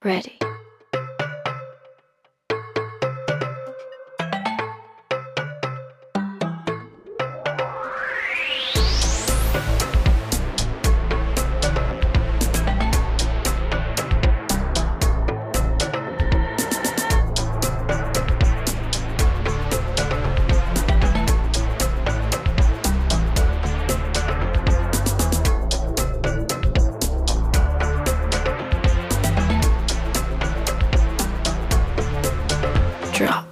Ready. Drop.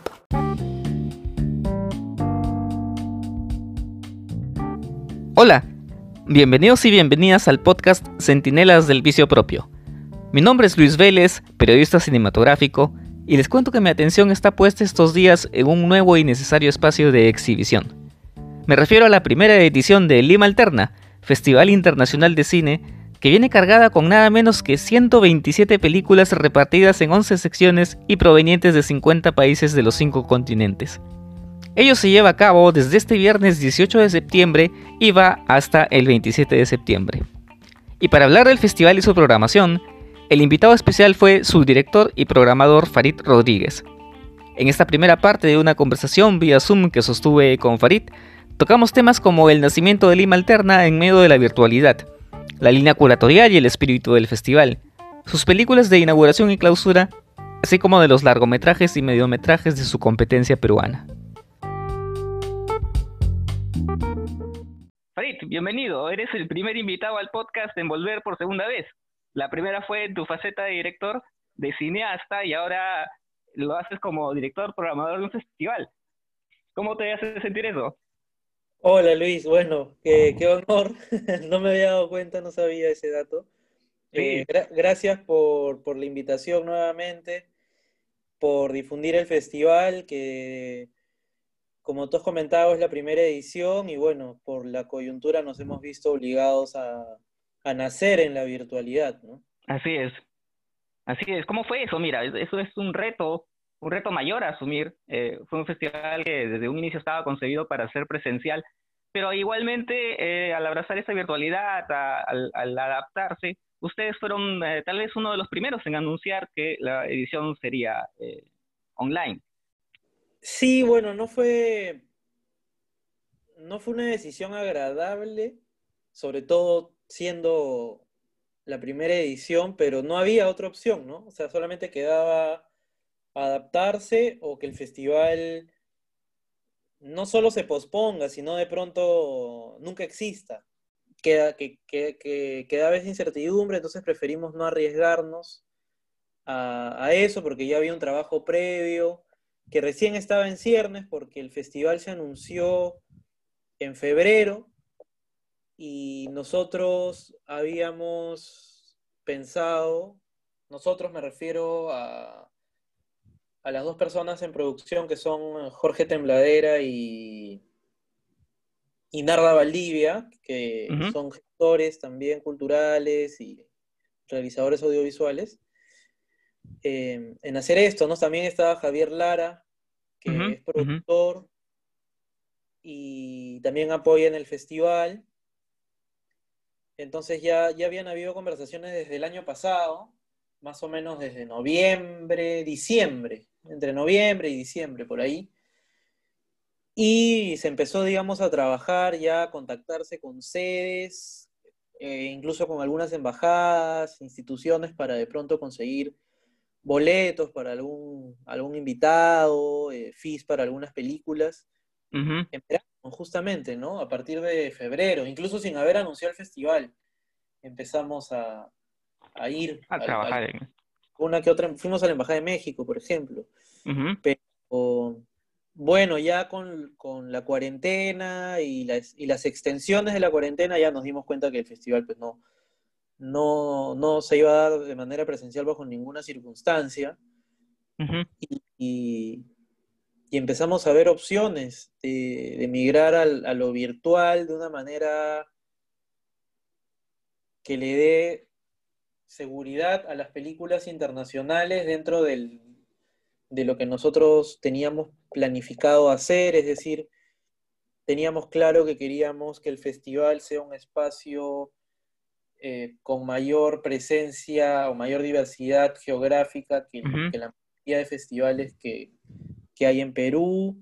Hola, bienvenidos y bienvenidas al podcast Centinelas del Vicio Propio. Mi nombre es Luis Vélez, periodista cinematográfico, y les cuento que mi atención está puesta estos días en un nuevo y necesario espacio de exhibición. Me refiero a la primera edición de Lima Alterna, Festival Internacional de Cine, que viene cargada con nada menos que 127 películas repartidas en 11 secciones y provenientes de 50 países de los 5 continentes. Ello se lleva a cabo desde este viernes 18 de septiembre y va hasta el 27 de septiembre. Y para hablar del festival y su programación, el invitado especial fue su director y programador Farid Rodríguez. En esta primera parte de una conversación vía Zoom que sostuve con Farid, tocamos temas como el nacimiento de Lima Alterna en medio de la virtualidad, la línea curatorial y el espíritu del festival, sus películas de inauguración y clausura, así como de los largometrajes y mediometrajes de su competencia peruana. Farid, bienvenido. Eres el primer invitado al podcast en volver por segunda vez. La primera fue en tu faceta de director, de cineasta, y ahora lo haces como director programador de un festival. ¿Cómo te hace sentir eso? Hola Luis, bueno, qué honor, no me había dado cuenta, no sabía ese dato. Sí, Gracias por la invitación nuevamente, por difundir el festival, que como tú has comentado es la primera edición y bueno, por la coyuntura nos hemos visto obligados a nacer en la virtualidad, ¿no? así es. Así es. ¿Cómo fue eso? Mira, eso es un reto mayor a asumir. Fue un festival que desde un inicio estaba concebido para ser presencial, pero igualmente al abrazar esa virtualidad, al adaptarse, ustedes fueron tal vez uno de los primeros en anunciar que la edición sería online. Sí, bueno, no fue una decisión agradable, sobre todo siendo la primera edición, pero no había otra opción, ¿no? O sea, solamente quedaba adaptarse o que el festival no solo se posponga, sino de pronto nunca exista. Queda a veces incertidumbre, entonces preferimos no arriesgarnos a eso porque ya había un trabajo previo que recién estaba en ciernes porque el festival se anunció en febrero y nosotros habíamos pensado, nosotros me refiero a las dos personas en producción que son Jorge Tembladera y Narda Valdivia, que Ujú, son gestores también culturales y realizadores audiovisuales, en hacer esto, ¿no? También estaba Javier Lara, ujú, que es ujú. productor y también apoya en el festival. Entonces ya habían habido conversaciones desde el año pasado, más o menos desde noviembre, diciembre, entre noviembre y diciembre, por ahí. Y se empezó, digamos, a trabajar ya, a contactarse con sedes, incluso con algunas embajadas, instituciones para de pronto conseguir boletos para algún invitado, fees para algunas películas. Ujú. En verano, justamente, ¿no? A partir de febrero, incluso sin haber anunciado el festival, empezamos a ir A trabajar en... una que otra, fuimos a la Embajada de México, por ejemplo, Ujú. pero bueno, ya con la cuarentena y las extensiones de la cuarentena ya nos dimos cuenta que el festival pues no se iba a dar de manera presencial bajo ninguna circunstancia Ujú. y, y empezamos a ver opciones de migrar a lo virtual de una manera que le dé seguridad a las películas internacionales dentro de lo que nosotros teníamos planificado hacer, es decir, teníamos claro que queríamos que el festival sea un espacio con mayor presencia o mayor diversidad geográfica Ujú, que la mayoría de festivales que hay en Perú,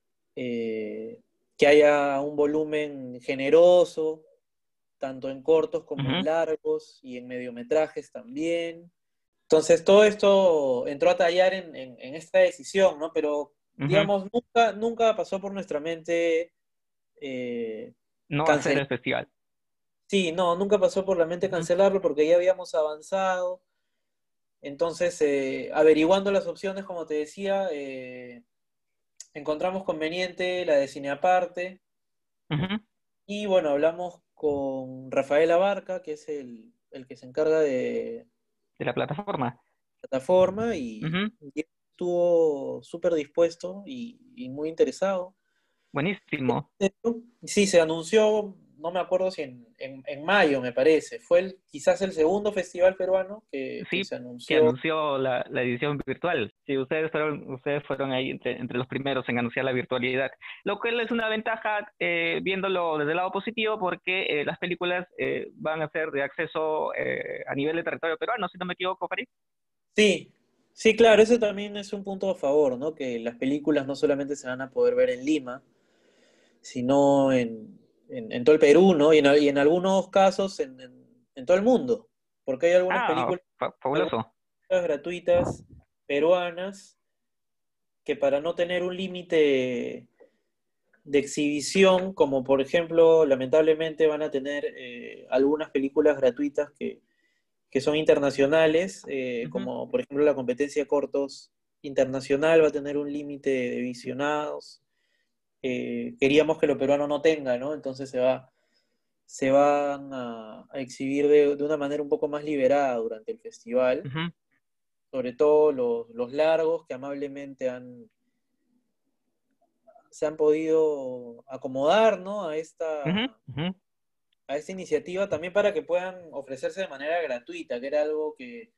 que haya un volumen generoso, tanto en cortos como en ujú, largos y en mediometrajes también. Entonces, todo esto entró a tallar en esta decisión, ¿no? Pero, ujú. digamos, nunca pasó por nuestra mente No hacer cancelar. el festival. Sí, no, nunca pasó por la mente Ujú, cancelarlo porque ya habíamos avanzado. Entonces, averiguando las opciones, como te decía, encontramos conveniente la de cine aparte. ujú. Y bueno, hablamos con Rafael Abarca, que es el que se encarga de De la plataforma. plataforma, Ujú. y estuvo súper dispuesto y muy interesado. Buenísimo. Sí, se anunció, no me acuerdo si en mayo, me parece. Fue quizás el segundo festival peruano que Sí, se que anunció. anunció la edición virtual. Sí, ustedes fueron ahí entre los primeros en anunciar la virtualidad, lo cual es una ventaja viéndolo desde el lado positivo porque las películas van a ser de acceso a nivel de territorio peruano, si no me equivoco, Farid. Sí, sí, claro, eso también es un punto a favor, ¿no? Que las películas no solamente se van a poder ver en Lima, sino en todo el Perú, ¿no? Y en algunos casos en todo el mundo, porque hay algunas Ah, películas, algunas fabuloso. películas gratuitas peruanas que para no tener un límite de exhibición, como por ejemplo, lamentablemente van a tener algunas películas gratuitas que son internacionales, Ujú, como por ejemplo la competencia de cortos internacional va a tener un límite de visionados. Queríamos que lo peruano no tenga, ¿no? Entonces se van a exhibir de una manera un poco más liberada durante el festival, ujú, sobre todo los largos que amablemente se han podido acomodar, ¿no? ujú, ujú, A esta iniciativa también para que puedan ofrecerse de manera gratuita, que era algo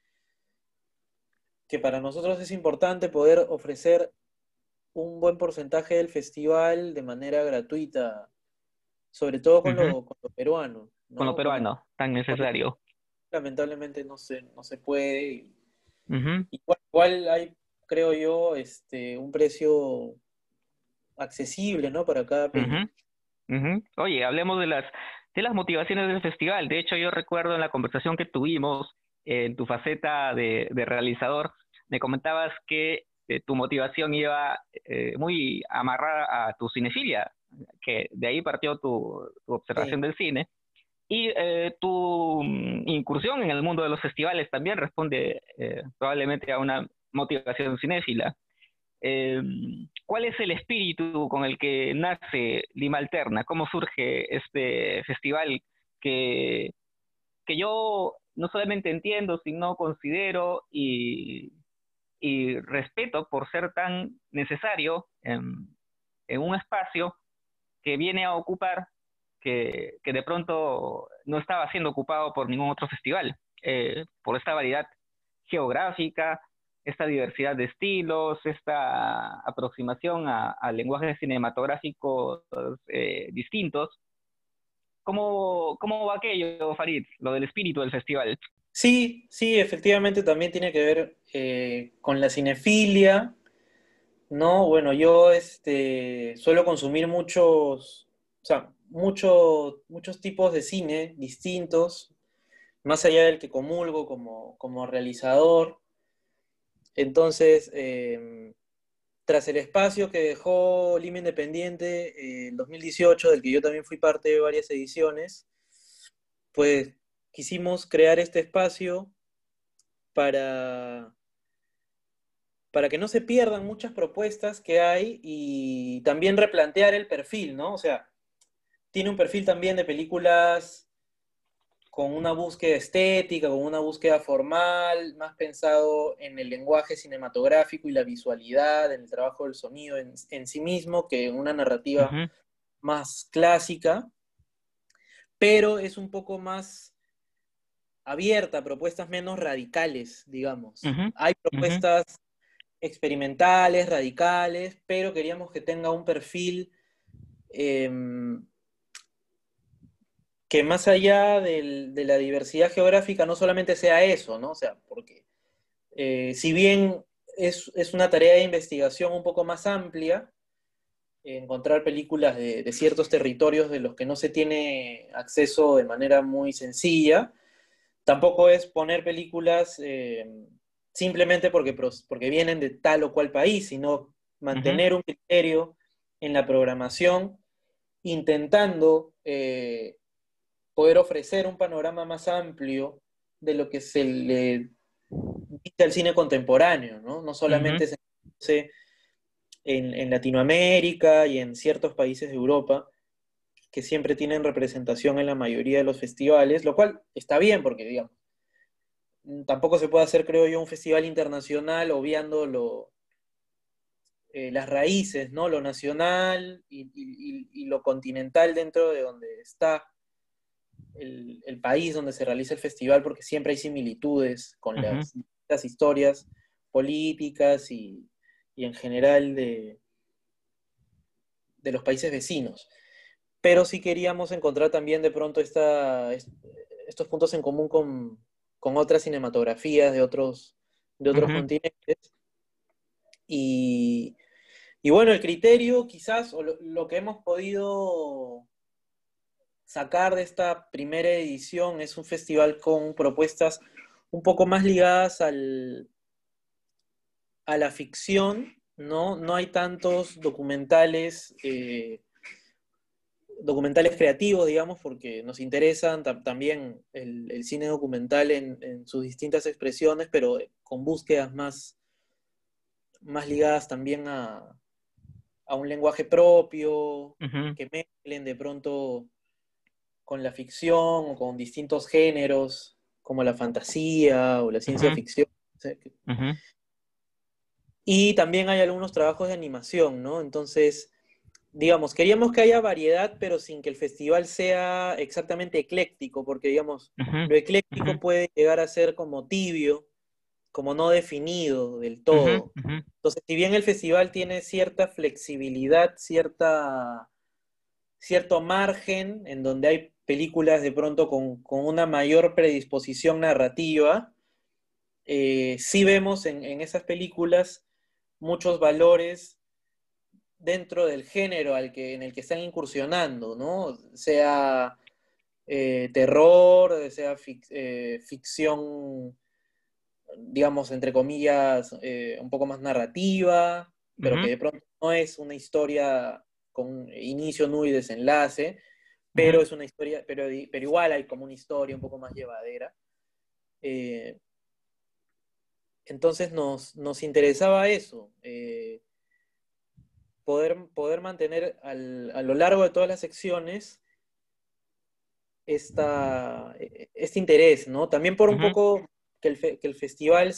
que para nosotros es importante poder ofrecer un buen porcentaje del festival de manera gratuita, sobre todo ujú. con lo peruano, Con lo ¿no? peruano, tan Con lo necesario. lamentablemente no se puede. Ujú, Igual hay, creo yo, un precio accesible, ¿no? Para cada ujú, película. ujú. Oye, hablemos de las motivaciones del festival. De hecho, yo recuerdo en la conversación que tuvimos en tu faceta de realizador, me comentabas que tu motivación iba muy amarrada a tu cinefilia, que de ahí partió tu Sí, observación del cine. Y tu incursión en el mundo de los festivales también responde probablemente a una motivación cinéfila. Eh, ¿Cuál es el espíritu con el que nace Lima Alterna? ¿Cómo surge este festival que, que yo no solamente entiendo, sino considero y respeto por ser tan necesario en un espacio que viene a ocupar que de pronto no estaba siendo ocupado por ningún otro festival, por esta variedad geográfica, esta diversidad de estilos, esta aproximación a lenguajes cinematográficos distintos? ¿Cómo va aquello, Farid, lo del espíritu del festival? sí, sí, efectivamente también tiene que ver con la cinefilia, ¿no? Bueno, yo suelo consumir o sea, muchos tipos de cine distintos, más allá del que comulgo como realizador. Entonces, tras el espacio que dejó Lima Independiente en 2018, del que yo también fui parte de varias ediciones, pues quisimos crear este espacio para, para que no se pierdan muchas propuestas que hay y también replantear el perfil, ¿no? O sea, tiene un perfil también de películas con una búsqueda estética, con una búsqueda formal, más pensado en el lenguaje cinematográfico y la visualidad, en el trabajo del sonido en sí mismo, que en una narrativa Ujú, más clásica, pero es un poco más abierta, a propuestas menos radicales, digamos. ujú, Hay ujú, propuestas experimentales, radicales, pero queríamos que tenga un perfil eh, que más allá de la diversidad geográfica no solamente sea eso, ¿no? O sea, porque si bien es una tarea de investigación un poco más amplia, encontrar películas de ciertos territorios de los que no se tiene acceso de manera muy sencilla, tampoco es poner películas simplemente porque vienen de tal o cual país, sino Ujú, mantener un criterio en la programación, intentando poder ofrecer un panorama más amplio de lo que se le dice al cine contemporáneo, ¿no? No ujú, solamente en Latinoamérica y en ciertos países de Europa, que siempre tienen representación en la mayoría de los festivales, lo cual está bien porque, digamos, tampoco se puede hacer, creo yo, un festival internacional obviando las raíces, ¿no? Lo nacional y lo continental dentro de donde está el país donde se realiza el festival, porque siempre hay similitudes con ujú. las historias políticas y en general de los países vecinos. Pero sí queríamos encontrar también de pronto estos puntos en común con otras cinematografías de otros Ujú, continentes. Y, y bueno, el criterio quizás, o lo que hemos podido sacar de esta primera edición es un festival con propuestas un poco más ligadas a la ficción, ¿no? No hay tantos documentales creativos, digamos, porque nos interesan también el cine documental en sus distintas expresiones, pero con búsquedas más ligadas también a un lenguaje propio, ujú, que mezclen de pronto con la ficción o con distintos géneros, como la fantasía o la ciencia ujú, ficción. O sea, ujú, y también hay algunos trabajos de animación, ¿no? Entonces, digamos, queríamos que haya variedad, pero sin que el festival sea exactamente ecléctico, porque, digamos, ujú, lo ujú, ecléctico puede llegar a ser como tibio, como no definido del ujú, todo. ujú, Entonces, si bien el festival tiene cierta flexibilidad, cierto margen, en donde hay películas de pronto con una mayor predisposición narrativa, sí vemos en esas películas muchos valores dentro del género en el que están incursionando, ¿no? Sea terror, sea ficción, digamos, entre comillas, un poco más narrativa, pero que ujú, de pronto no es una historia con inicio, nudo y desenlace, pero ujú. es una historia, pero igual hay como una historia un poco más llevadera. Eh, entonces nos interesaba eso, poder mantener a lo largo de todas las secciones este interés, ¿no? También por un Ujú, poco que el festival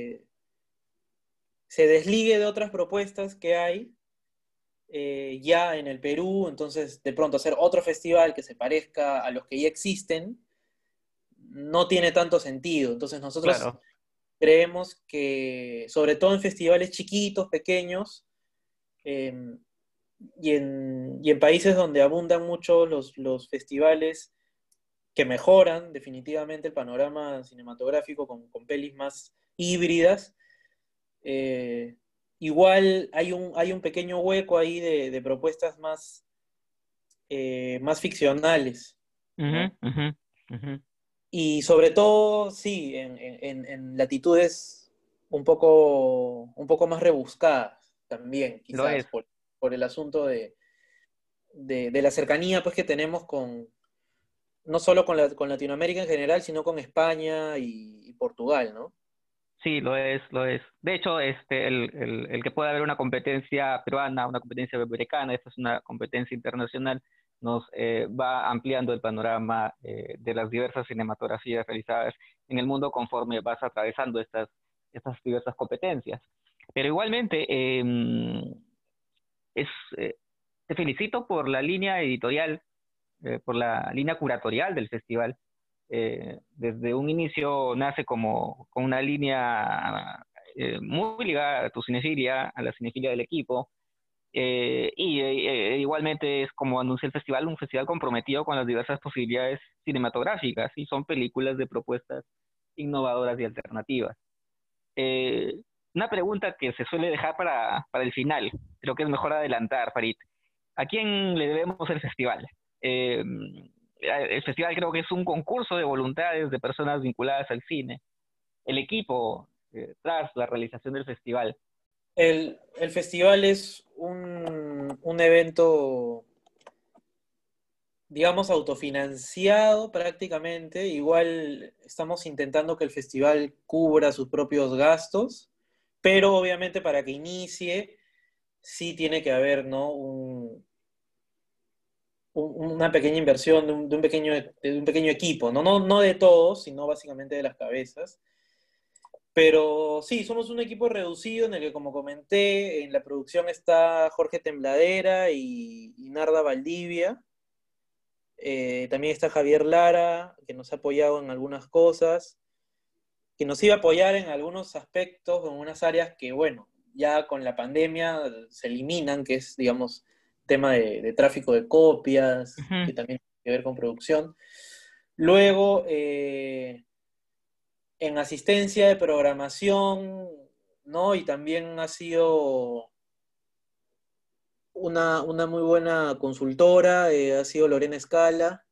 se desligue de otras propuestas que hay ya en el Perú, entonces de pronto hacer otro festival que se parezca a los que ya existen no tiene tanto sentido. Entonces nosotros claro. creemos que, sobre todo en festivales chiquitos, pequeños, eh, y en países donde abundan mucho los festivales que mejoran definitivamente el panorama cinematográfico con pelis más híbridas, eh, igual hay un pequeño hueco ahí de propuestas más ficcionales, Ujú, ¿no? ujú, ujú. Y sobre todo, sí, en latitudes un poco más rebuscadas también, Lo quizás, es. por el asunto de la cercanía pues, que tenemos no solo con Latinoamérica en general, sino con España y Portugal, ¿no? Sí, lo es, lo es. De hecho, el que pueda haber una competencia peruana, una competencia americana, esta es una competencia internacional, nos va ampliando el panorama de las diversas cinematografías realizadas en el mundo conforme vas atravesando estas diversas competencias. Pero igualmente, es, eh, te felicito por la línea editorial, por la línea curatorial del festival. Desde un inicio nace como con una línea muy ligada a tu cinefilia, a la cinefilia del equipo, Igualmente es como anuncia el festival, un festival comprometido con las diversas posibilidades cinematográficas y son películas de propuestas innovadoras y alternativas. Eh, una pregunta que se suele dejar para el final, creo que es mejor adelantar, Farid. ¿A quién le debemos el festival? El festival creo que es un concurso de voluntades de personas vinculadas al cine. El equipo tras la realización del festival. El festival es un evento, digamos, autofinanciado prácticamente. Igual estamos intentando que el festival cubra sus propios gastos, pero obviamente para que inicie, sí tiene que haber, ¿no? Una pequeña inversión de un pequeño equipo, ¿no? No de todos, sino básicamente de las cabezas. Pero sí, somos un equipo reducido en el que, como comenté, en la producción está Jorge Tembladera y Narda Valdivia. También está Javier Lara, que nos ha apoyado en algunas cosas, que nos iba a apoyar en algunos aspectos, en unas áreas que, bueno, ya con la pandemia se eliminan, que es, digamos, tema de tráfico de copias, Ujú, que también tiene que ver con producción. Luego, en asistencia de programación, ¿no? Y también ha sido una muy buena consultora, ha sido Lorena Escala.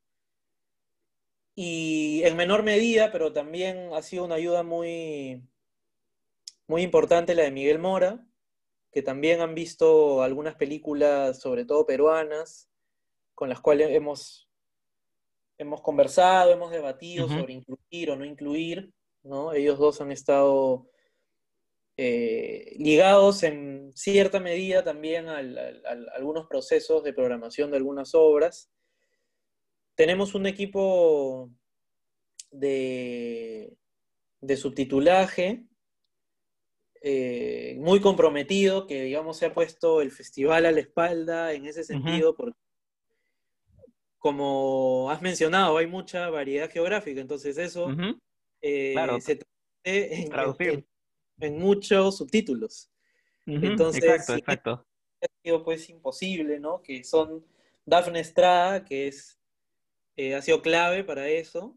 Y en menor medida, pero también ha sido una ayuda muy, muy importante la de Miguel Mora, que también han visto algunas películas, sobre todo peruanas, con las cuales hemos conversado, hemos debatido ujú. sobre incluir o no incluir, ¿no? Ellos dos han estado ligados en cierta medida también a algunos procesos de programación de algunas obras. Tenemos un equipo de, de subtitulaje muy comprometido, que digamos se ha puesto el festival a la espalda en ese Ujú, sentido, porque como has mencionado, hay mucha variedad geográfica, entonces eso ujú. Claro, se traduce traducir. en muchos subtítulos. Ujú, Entonces, exacto, sin eso exacto. ha sido pues imposible, ¿no? Que son Dafne Estrada, que ha sido clave para eso,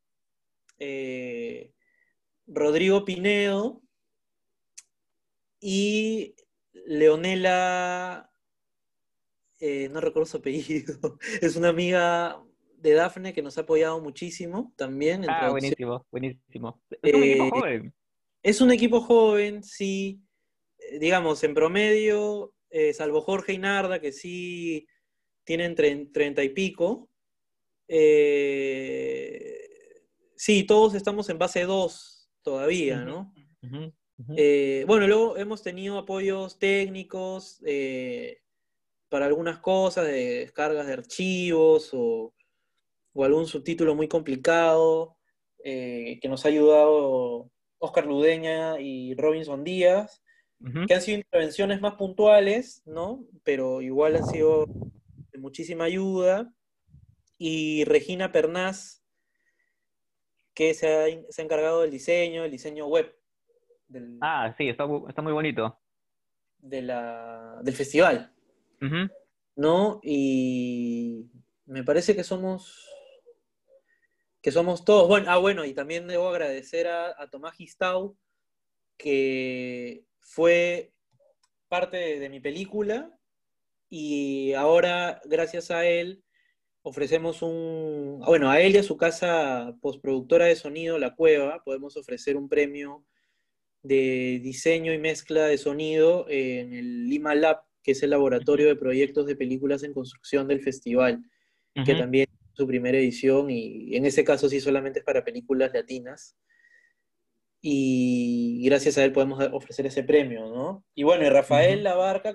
eh, Rodrigo Pinedo y Leonela, no recuerdo su apellido, es una amiga de Dafne que nos ha apoyado muchísimo también en Ah, traducción. buenísimo, buenísimo. Es un equipo Eh, joven. es un equipo joven, sí, digamos, en promedio, salvo Jorge y Narda, que sí tienen 30 y pico. Sí, todos estamos en base 2 todavía, Ujú, ¿no? ujú, ujú. Bueno, luego hemos tenido apoyos técnicos para algunas cosas, de descargas de archivos o algún subtítulo muy complicado, que nos ha ayudado Oscar Ludeña y Robinson Díaz, Ujú. que han sido intervenciones más puntuales, ¿no? Pero igual han sido de muchísima ayuda. Y Regina Pernás, que se ha encargado del diseño web del, Ah, sí, está muy bonito. del festival, Ujú. ¿no? Y me parece que somos todos. Bueno, bueno, y también debo agradecer a Tomás Gistau, que fue parte de mi película, y ahora, gracias a él, ofrecemos bueno, a él y a su casa postproductora de sonido, La Cueva, podemos ofrecer un premio de diseño y mezcla de sonido en el Lima Lab, que es el laboratorio de proyectos de películas en construcción del festival, que Ujú, también es su primera edición, y en ese caso sí solamente es para películas latinas. Y gracias a él podemos ofrecer ese premio, ¿no? Y bueno, y Rafael ujú, Labarca,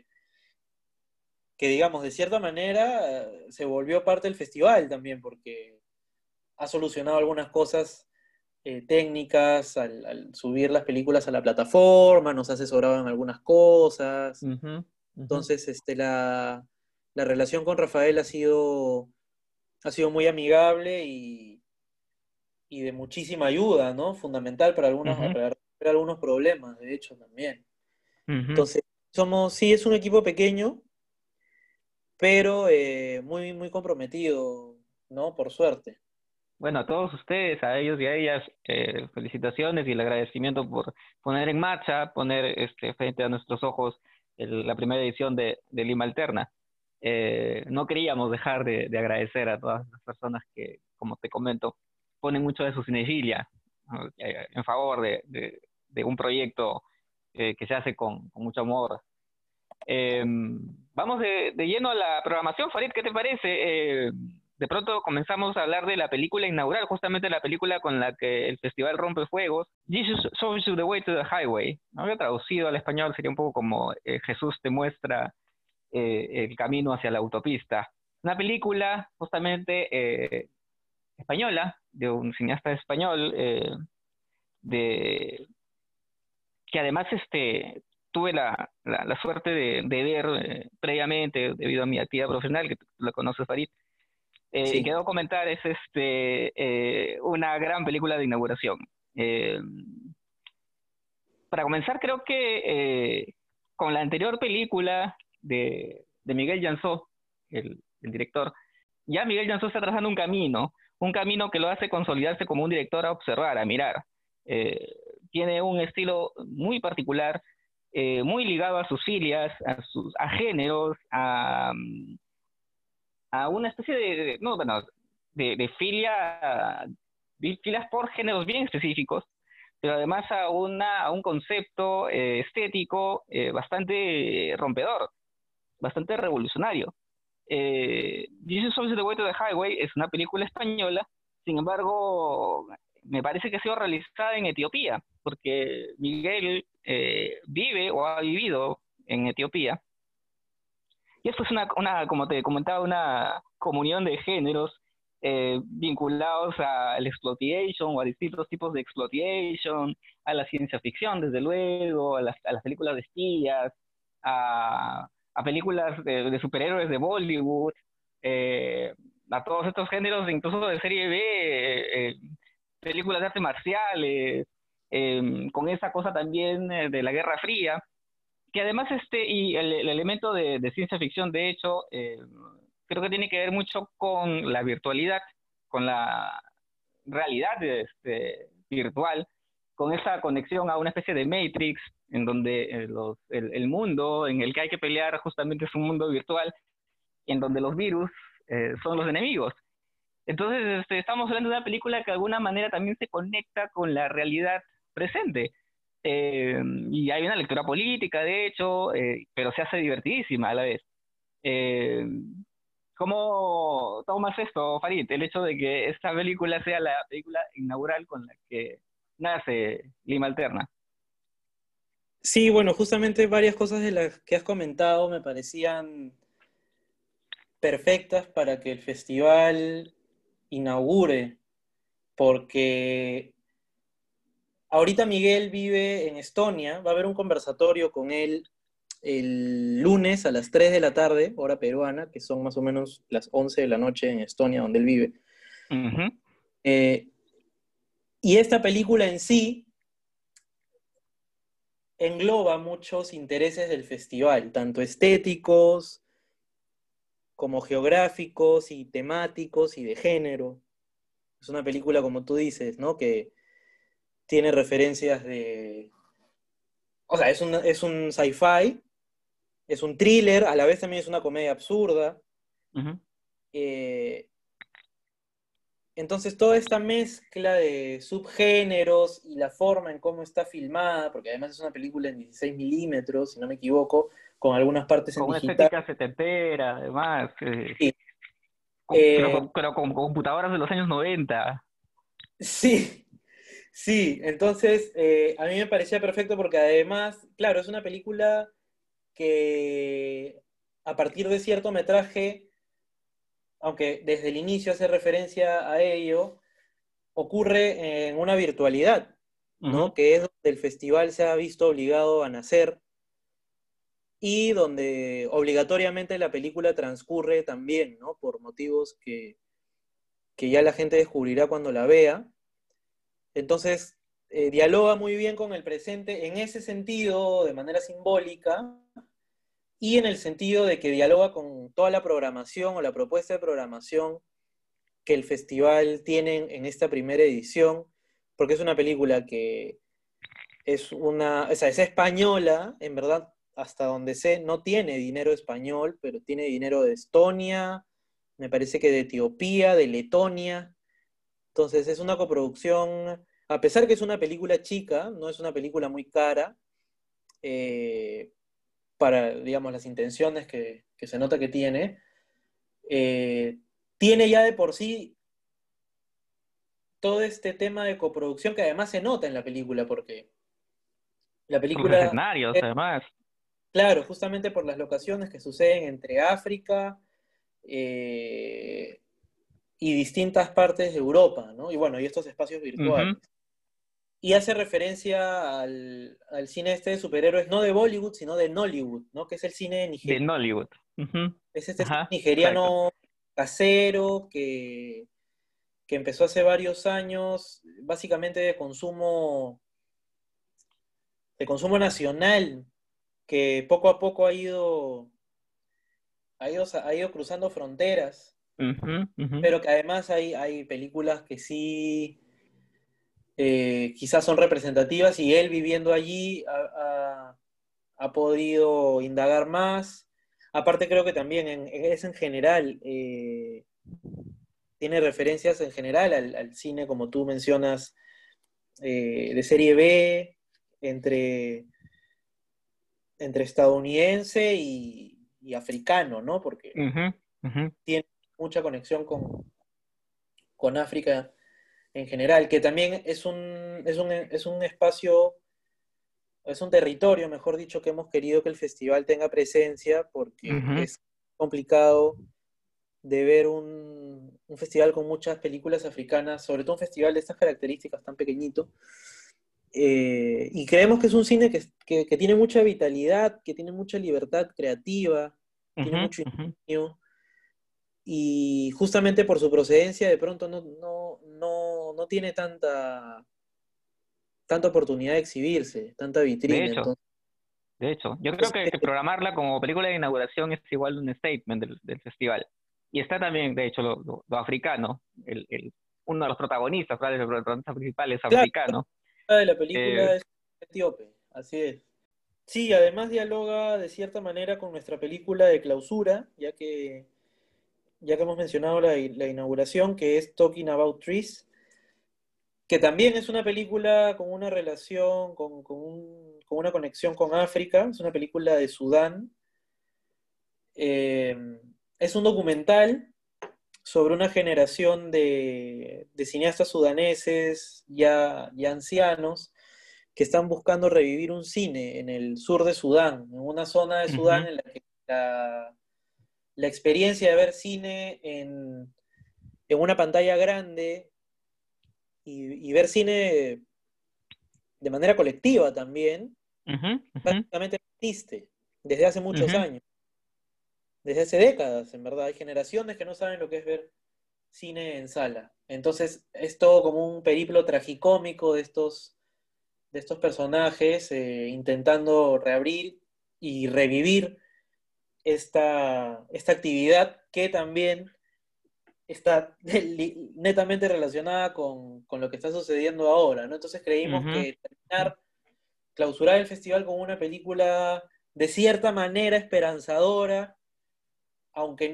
que digamos, de cierta manera, se volvió parte del festival también, porque ha solucionado algunas cosas técnicas al subir las películas a la plataforma, nos ha asesorado en algunas cosas. ujú, ujú, Entonces, la relación con Rafael ha sido muy amigable y de muchísima ayuda, ¿no? Fundamental para ujú, resolver algunos problemas, de hecho, también. ujú. Entonces, Sí, es un equipo pequeño, pero muy, muy comprometido, ¿no? Por suerte. Bueno, a todos ustedes, a ellos y a ellas, felicitaciones y el agradecimiento por poner en marcha, poner frente a nuestros ojos la primera edición de Lima Alterna. No queríamos dejar de agradecer a todas las personas que, como te comento, ponen mucho de su sinergia, ¿no? En favor de un proyecto que se hace con mucho amor. Eh, Vamos de lleno a la programación, Farid, ¿qué te parece? De pronto comenzamos a hablar de la película inaugural, justamente la película con la que el festival rompe fuegos, Jesus Shows You the Way to the Highway. ¿No? Había traducido al español, sería un poco como Jesús te muestra el camino hacia la autopista. Una película justamente española, de un cineasta español, de que además tuve la suerte de ver previamente, debido a mi actividad profesional, que tú lo conoces, Farid, y Sí. que debo comentar, es una gran película de inauguración. Eh, para comenzar, creo que con la anterior película de Miguel Jansó, el director, ya Miguel Jansó está trazando un camino que lo hace consolidarse como un director a observar, a mirar. Eh, Tiene un estilo muy particular, muy ligado a sus filias, a géneros, a una especie no, bueno, de filia, de filias por géneros bien específicos, pero además a un concepto estético bastante rompedor, bastante revolucionario. Jesus Shows You the Way to the Highway es una película española, sin embargo, me parece que ha sido realizada en Etiopía, porque Miguel vive o ha vivido en Etiopía. Y esto es como te comentaba, una comunión de géneros vinculados al exploitation o a distintos tipos de exploitation, a la ciencia ficción, desde luego, a las películas de espías, a películas de superhéroes de Bollywood, eh, a todos estos géneros, incluso de serie B, películas de artes marciales, con esa cosa también de la Guerra Fría que además y el elemento de ciencia ficción, de hecho, creo que tiene que ver mucho con la virtualidad, con la realidad virtual, con esa conexión a una especie de Matrix, en donde el mundo en el que hay que pelear justamente es un mundo virtual, en donde los virus son los enemigos. Entonces, estamos hablando de una película que de alguna manera también se conecta con la realidad presente. Y hay una lectura política, de hecho, pero se hace divertidísima a la vez. Eh, ¿Cómo tomas esto, Farid? El hecho de que esta película sea la película inaugural con la que nace Lima Alterna. Sí, bueno, justamente varias cosas de las que has comentado me parecían perfectas para que el festival inaugure, porque ahorita Miguel vive en Estonia, va a haber un conversatorio con él el lunes a las 3 de la tarde, hora peruana, que son más o menos las 11 de la noche en Estonia, donde él vive. Ujú. Eh, y esta película en sí engloba muchos intereses del festival, tanto estéticos como geográficos y temáticos y de género. Es una película, como tú dices, ¿no? Que tiene referencias de... O sea, es un sci-fi, es un thriller, a la vez también es una comedia absurda. Ujú. Eh, entonces, toda esta mezcla de subgéneros y la forma en cómo está filmada, porque además es una película en 16 milímetros, si no me equivoco, con algunas partes en Con una digital. estética setentera, además, Sí, eh, pero con computadoras de los años 90. sí, sí. Entonces, a mí me parecía perfecto porque además, claro, es una película que a partir de cierto metraje, aunque desde el inicio hace referencia a ello, ocurre en una virtualidad, Ujú. ¿no? Que es donde el festival se ha visto obligado a nacer y donde obligatoriamente la película transcurre también, ¿no? Por motivos que ya la gente descubrirá cuando la vea. Entonces, dialoga muy bien con el presente en ese sentido, de manera simbólica, y en el sentido de que dialoga con toda la programación o la propuesta de programación que el festival tiene en esta primera edición, porque es una película que o sea, es española, en verdad, hasta donde sé, no tiene dinero español, pero tiene dinero de Estonia, me parece que de Etiopía, de Letonia. Entonces es una coproducción, a pesar que es una película chica, no es una película muy cara, eh, para, digamos, las intenciones que se nota que tiene, eh, tiene ya de por sí todo este tema de coproducción que además se nota en la película, porque la Los película, escenarios, además. claro, justamente por las locaciones que suceden entre África eh, y distintas partes de Europa, ¿no? Y bueno, y estos espacios Ujú. virtuales. Y hace referencia al cine este de superhéroes, no de Bollywood, sino de Nollywood, ¿no? Que es el cine De Nollywood. Ujú. es este cine Ajá, exacto. nigeriano casero que empezó hace varios años, básicamente de consumo nacional, que poco a poco ha ido cruzando fronteras, Ujú, ujú. pero que además hay películas que sí quizás son representativas y él viviendo allí ha podido indagar más. Aparte creo que también es en general, tiene referencias en general al cine, como tú mencionas, de serie B, entre, entre estadounidense y africano, ¿no? Porque Ujú, ujú. tiene mucha conexión con África en general, que también es un espacio, es un territorio, mejor dicho, que hemos querido que el festival tenga presencia, porque Ujú. es complicado de ver un festival con muchas películas africanas, sobre todo un festival de estas características tan pequeñito. Y creemos que es un cine que tiene mucha vitalidad, que tiene mucha libertad creativa, tiene Ujú, mucho ujú. ingenio, y justamente por su procedencia de pronto no tiene tanta oportunidad de exhibirse, tanta De vitrina. hecho, Entonces, de hecho, yo creo que programarla como película de inauguración es igual un statement del festival. Y está también, de hecho, lo africano, uno de los protagonistas, ¿vale? El protagonista principal es claro, africano. la de la Eh, película es etíope, así es. Sí, además dialoga de cierta manera con nuestra película de clausura, ya que hemos mencionado la inauguración, que es Talking About Trees, que también es una película con una relación, con una conexión con África, es una película de Sudán. Eh, es un documental sobre una generación de cineastas sudaneses ya ancianos que están buscando revivir un cine en el sur de Sudán, en una zona de Sudán ujú, en la que la experiencia de ver cine en una pantalla grande y ver cine de manera colectiva también, ujú, ujú, prácticamente no existe desde hace muchos ujú. años, desde hace décadas, en verdad. Hay generaciones que no saben lo que es ver cine en sala. Entonces es todo como un periplo tragicómico de estos personajes intentando reabrir y revivir esta actividad que también está netamente relacionada con lo que está sucediendo ahora, ¿no? Entonces creímos Ujú, que clausurar el festival con una película de cierta manera esperanzadora, aunque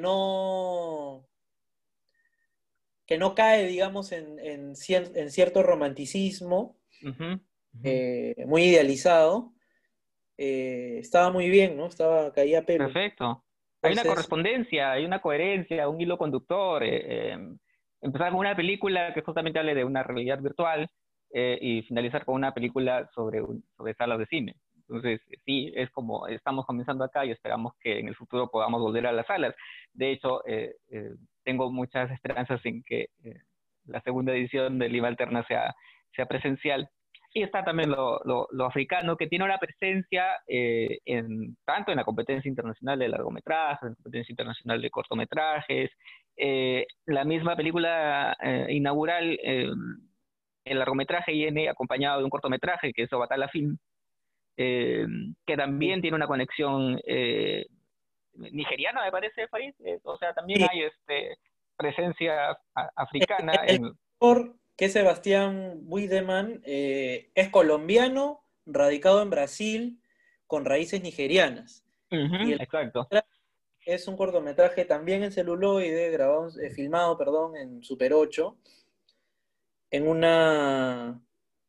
que no cae, digamos, en cierto romanticismo ujú, ujú. muy idealizado, estaba muy bien, ¿no? Caía a pelo. Perfecto. Hay una Entonces, correspondencia, hay una coherencia, un hilo conductor. Empezar con una película que justamente hable de una realidad virtual y finalizar con una película sobre salas de cine. Entonces, sí, es como estamos comenzando acá y esperamos que en el futuro podamos volver a las salas. De hecho, tengo muchas esperanzas en que la segunda edición de Lima Alterna sea presencial. Y está también lo africano, que tiene una presencia tanto en la competencia internacional de largometrajes, en la competencia internacional de cortometrajes. La misma película inaugural el largometraje viene acompañado de un cortometraje que es Obatala Film, eh, que también tiene una conexión nigeriana, me parece, Farid. O sea, también Sí, hay presencia el, africana el en... actor, que es Sebastián Wiedemann, es colombiano, radicado en Brasil, con raíces nigerianas. Y Ujú, el exacto. es un cortometraje también en celuloide, grabado, filmado, perdón, en Super 8, en una,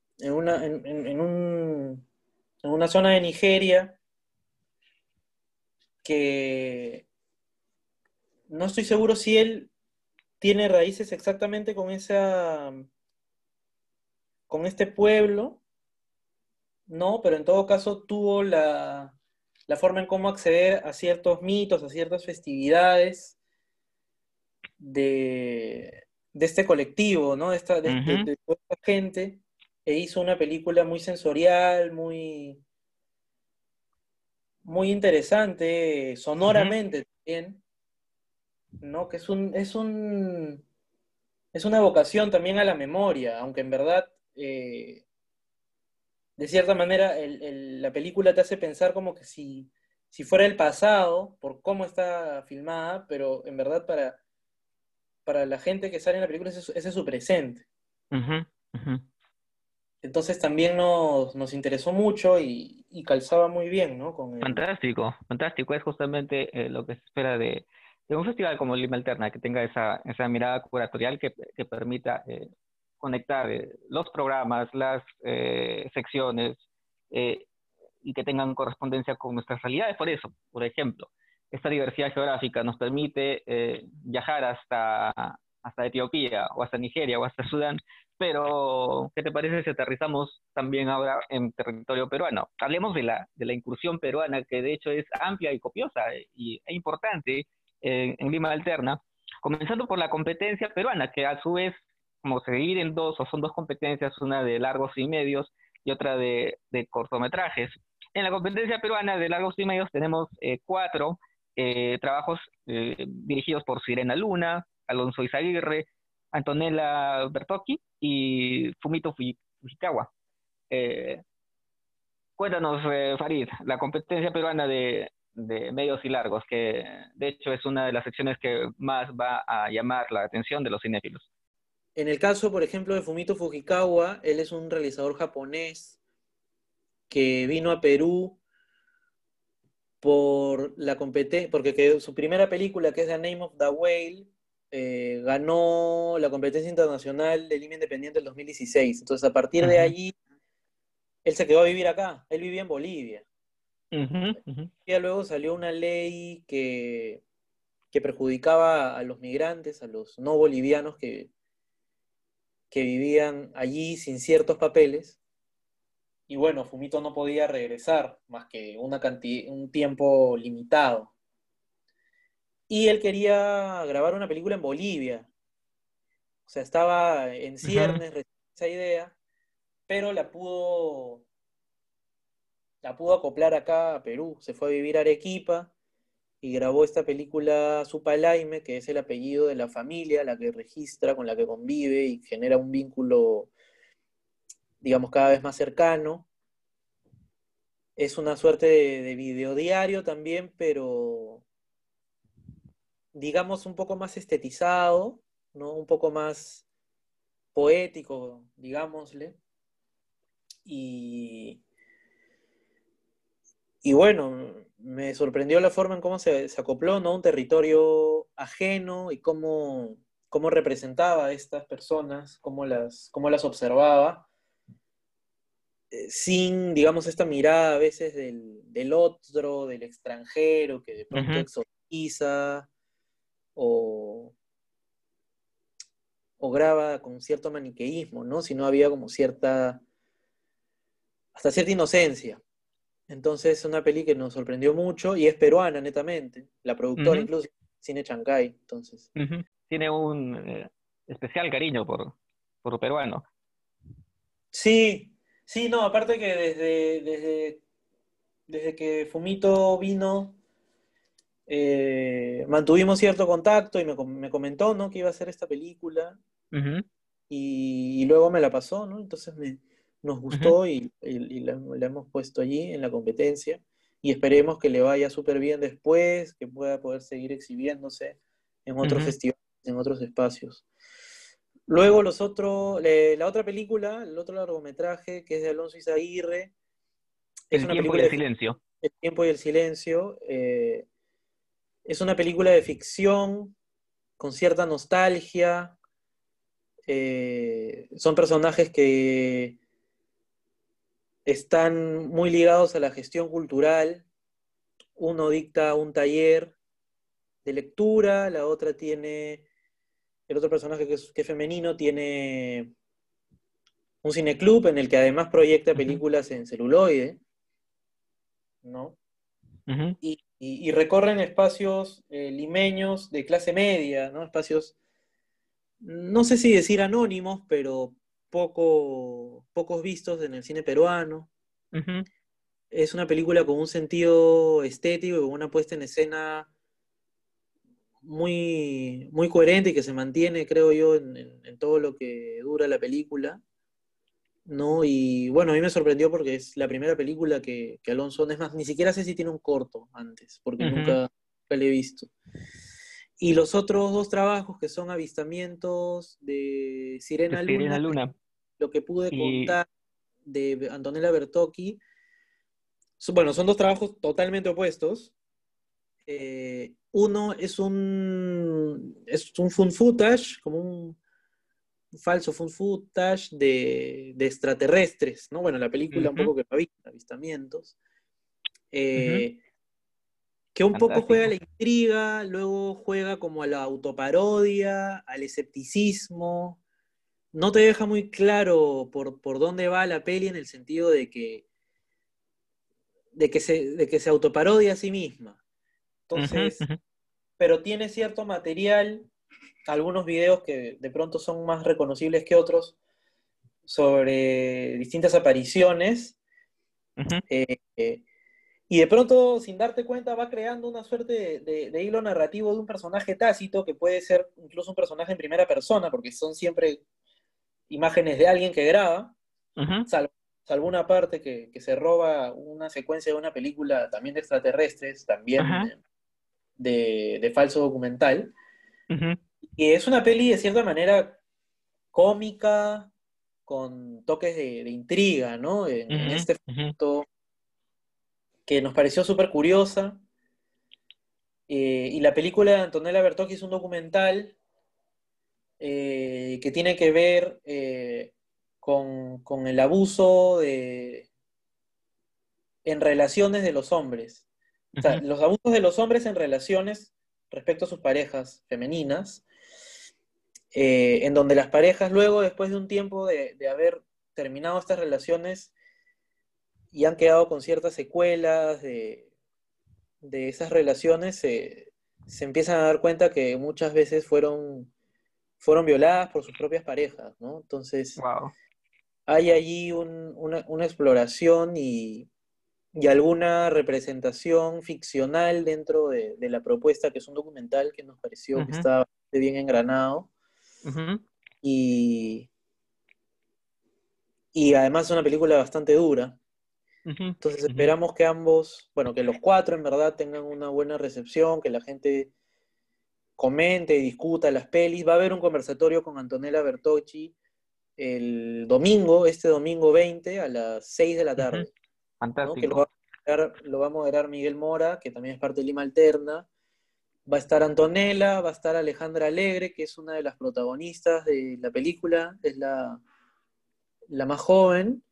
en una zona de Nigeria que no estoy seguro si él tiene raíces exactamente con este pueblo, no, pero en todo caso tuvo la forma en cómo acceder a ciertos mitos, a ciertas festividades de este colectivo, ¿no? Ujú, De toda esta gente, e hizo una película muy sensorial, muy interesante, ujú. sonoramente también, ¿no? Que es una evocación también a la memoria, aunque en verdad, de cierta manera, la película te hace pensar como que si fuera el pasado, por cómo está filmada, pero en verdad para la gente que sale en la película ese es su presente. Ujú, ujú. Entonces también nos interesó mucho y calzaba muy bien, ¿no? Con el... Fantástico, fantástico. Es justamente lo que se espera de un festival como Lima Alterna, que tenga esa mirada curatorial que permita conectar los programas, las secciones, eh, y que tengan correspondencia con nuestras realidades. Por ejemplo, esta diversidad geográfica nos permite viajar hasta Etiopía o hasta Nigeria o hasta Sudán, pero ¿qué te parece si aterrizamos también ahora en territorio peruano? Hablemos de la incursión peruana, que de hecho es amplia y copiosa e importante en Lima Alterna, comenzando por la competencia peruana, que a su vez, como se divide en dos, o son dos competencias, una de largos y medios y otra de cortometrajes. En la competencia peruana de largos y medios tenemos cuatro trabajos dirigidos por Sirena Luna, Alonso Izaguirre, Antonella Bertocchi y Fumito Fujikawa. Eh, Cuéntanos, Farid, la competencia peruana de medios y largos, que de hecho es una de las secciones que más va a llamar la atención de los cinéfilos. En el caso, por ejemplo, de Fumito Fujikawa, él es un realizador japonés que vino a Perú por la competencia, porque su primera película, que es The Name of the Whale, ganó la competencia internacional de Lima Independiente del 2016. Entonces, a partir de Ujú, allí, él se quedó a vivir acá. Él vivía en Bolivia. ujú, ujú, Y luego salió una ley que perjudicaba a los migrantes, a los no bolivianos que vivían allí sin ciertos papeles. Y bueno, Fumito no podía regresar más que un tiempo limitado. Y él quería grabar una película en Bolivia. O sea, estaba en ujú. ciernes esa idea, pero la pudo acoplar acá a Perú. Se fue a vivir a Arequipa y grabó esta película Supalaime, que es el apellido de la familia, la que registra, con la que convive y genera un vínculo, digamos, cada vez más cercano. Es una suerte de videodiario también, pero digamos un poco más estetizado, ¿no? Un poco más poético, digámosle. Y, y bueno, me sorprendió la forma en cómo se acopló, ¿no? Un territorio ajeno y cómo representaba a estas personas, cómo las observaba, sin, digamos, esta mirada a veces del otro, del extranjero, que de pronto Ujú. exotiza o, o graba con cierto maniqueísmo, ¿no? Sino había como hasta cierta inocencia. Entonces, una peli que nos sorprendió mucho y es peruana, netamente. La productora Ujú, incluso, Cine Chancay. Entonces, ujú. Tiene un especial cariño por peruano. sí, sí, no, aparte que desde que Fumito vino, mantuvimos cierto contacto y me comentó, ¿no? Que iba a hacer esta película. Ujú. y luego me la pasó, ¿no? Entonces nos Ujú, gustó y la hemos puesto allí en la competencia y esperemos que le vaya súper bien después, que pueda poder seguir exhibiéndose en otros ujú. festivales, en otros espacios. Luego la otra película, el otro largometraje, que es de Alonso Izaguirre, es El una tiempo y película el de silencio. El tiempo y el silencio. Es una película de ficción con cierta nostalgia. Son personajes que están muy ligados a la gestión cultural. Uno dicta un taller de lectura, el otro personaje que es femenino tiene un cineclub en el que además proyecta Ujú, películas en celuloide, ¿no? ujú. Y recorren espacios limeños de clase media, ¿no? Espacios, no sé si decir anónimos, pero pocos vistos en el cine peruano. Ujú. Es una película con un sentido estético y con una puesta en escena muy coherente y que se mantiene, creo yo, en todo lo que dura la película, ¿no? Y bueno, a mí me sorprendió porque es la primera película que Alonso, es más, ni siquiera sé si tiene un corto antes, porque Ujú. nunca le he visto. Y los otros dos trabajos que son avistamientos de De Sirena Sirena Luna, Luna. lo que pude Y contar de Antonella Bertocchi, bueno, son dos trabajos totalmente opuestos. Uno es un fun footage, como un falso fun footage de extraterrestres, ¿no? Bueno, la película un ujú, poco que lo vi, avistamientos, ujú. eh, que un poco juega a la Fantástico. intriga, luego juega como a la autoparodia, al escepticismo, no te deja muy claro por dónde va la peli en el sentido de que se autoparodia a sí misma. Ujú, Entonces, ujú, pero tiene cierto material, algunos videos que de pronto son más reconocibles que otros, sobre distintas apariciones, ujú, eh, eh, y de pronto, sin darte cuenta, va creando una suerte de hilo narrativo de un personaje tácito, que puede ser incluso un personaje en primera persona, porque son siempre imágenes de alguien que graba, ujú, salvo, salvo una parte que se roba una secuencia de una película también de extraterrestres, también ajá, de falso documental. ujú, Y es una peli de cierta manera cómica, con toques de intriga, ¿no? En ujú, este ujú, formato que nos pareció súper curiosa. Y la película de Antonella Bertocchi es un documental que tiene que ver con el abuso en relaciones de los hombres. O sea, ujú, los abusos de los hombres en relaciones respecto a sus parejas femeninas, en donde las parejas luego, después de un tiempo de haber terminado estas relaciones y han quedado con ciertas secuelas de esas relaciones, se empiezan a dar cuenta que muchas veces fueron violadas por sus propias parejas, ¿no? Entonces, wow. hay allí una exploración y alguna representación ficcional dentro de la propuesta, que es un documental que nos pareció que Ujú, estaba bastante bien engranado ujú, y, y además es una película bastante dura. ujú, Entonces ujú, esperamos que ambos, bueno, que los cuatro en verdad tengan una buena recepción, que la gente comente y discuta las pelis. Va a haber un conversatorio con Antonella Bertocci este domingo 20 a las 6 de la ujú. tarde, ¿no? Que Fantástico. lo va a moderar Miguel Mora, que también es parte de Lima Alterna. Va a estar Antonella, va a estar Alejandra Alegre, que es una de las protagonistas de la película, es la más joven.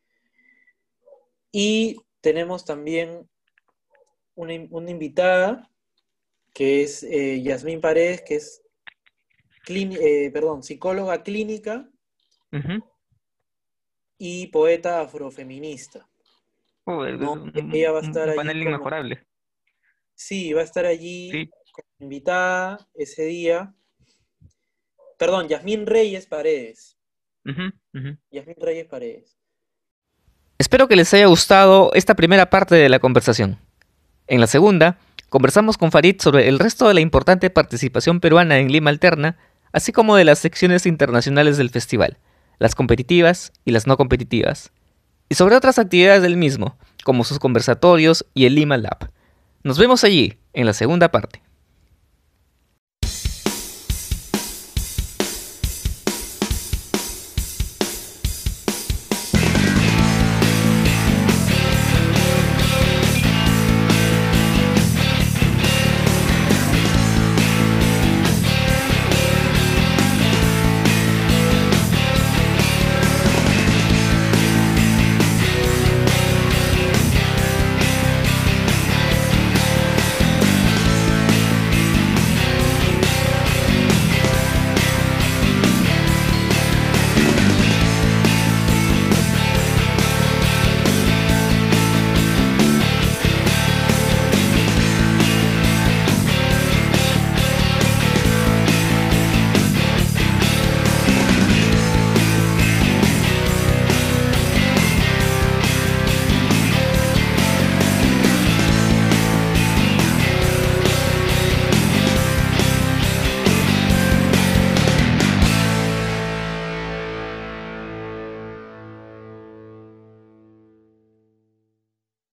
Y tenemos también una invitada, que es Yasmín Paredes, que es psicóloga clínica Ujú. y poeta afrofeminista, Es ¿no? Ella va a estar un allí panel inmejorable. sí, va a estar allí Sí. como invitada ese día. Perdón, Yasmín Reyes Paredes. Ujú, ujú. Yasmín Reyes Paredes. Espero que les haya gustado esta primera parte de la conversación. En la segunda, conversamos con Farid sobre el resto de la importante participación peruana en Lima Alterna, así como de las secciones internacionales del festival, las competitivas y las no competitivas, y sobre otras actividades del mismo, como sus conversatorios y el Lima Lab. Nos vemos allí, en la segunda parte.